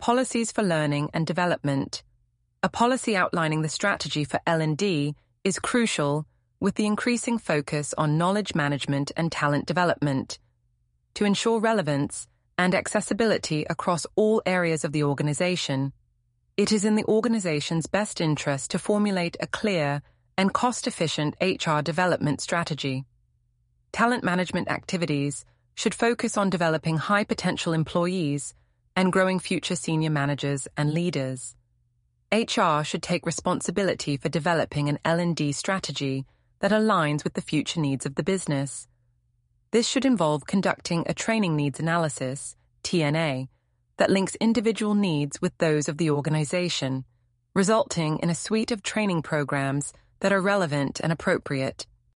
Policies for learning and development. A policy outlining the strategy for L&D is crucial, with the increasing focus on knowledge management and talent development. To ensure relevance and accessibility across all areas of the organization, it is in the organization's best interest to formulate a clear and cost-efficient HR development strategy. Talent management activities should focus on developing high-potential employees and growing future senior managers and leaders. HR should take responsibility for developing an L&D strategy that aligns with the future needs of the business. This should involve conducting a training needs analysis, TNA, that links individual needs with those of the organization, resulting in a suite of training programs that are relevant and appropriate.